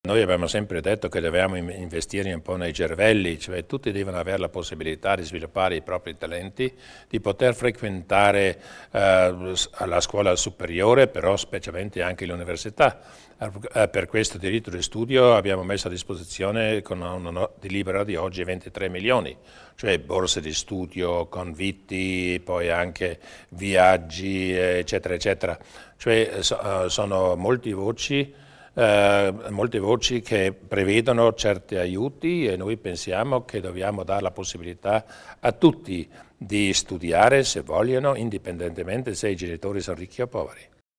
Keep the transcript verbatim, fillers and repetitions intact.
Noi abbiamo sempre detto che dobbiamo investire un po' nei cervelli, cioè tutti devono avere la possibilità di sviluppare i propri talenti, di poter frequentare eh, la scuola superiore, però specialmente anche l'università. Eh, per questo diritto di studio abbiamo messo a disposizione con una delibera di oggi ventitré milioni, cioè borse di studio, convitti, poi anche viaggi, eccetera, eccetera. Cioè so, sono molti voci Eh, molte voci che prevedono certi aiuti e noi pensiamo che dobbiamo dare la possibilità a tutti di studiare se vogliono, indipendentemente se i genitori sono ricchi o poveri.